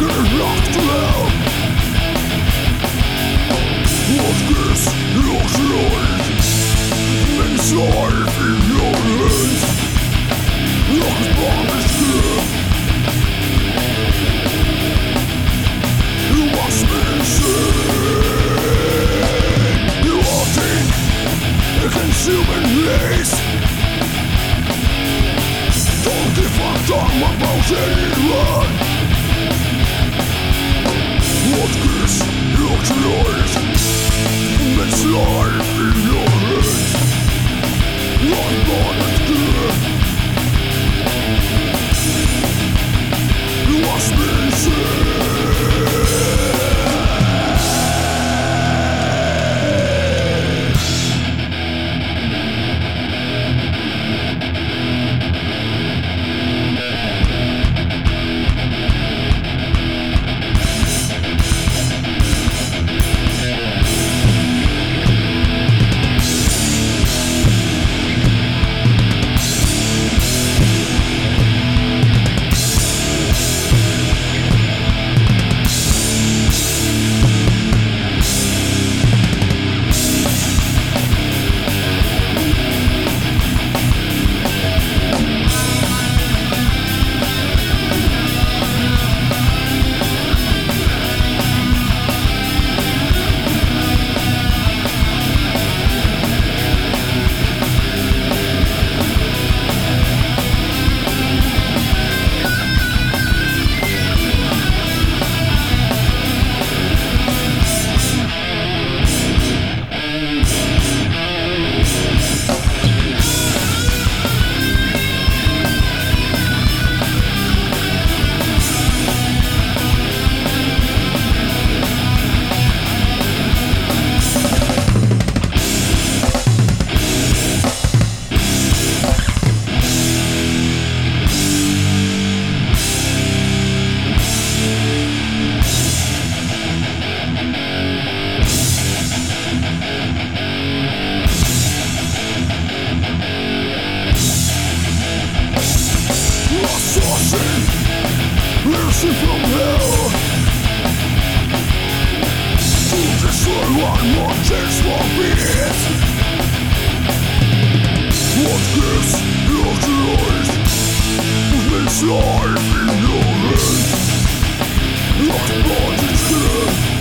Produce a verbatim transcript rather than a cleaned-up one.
Human race. Don't give a damn about anyone. What gives you choice makes life in your hands. One born is good. You must be saved. Mercy from hell to destroy one more chance for peace. What gives you choice makes life in your hands. Lost bodies here.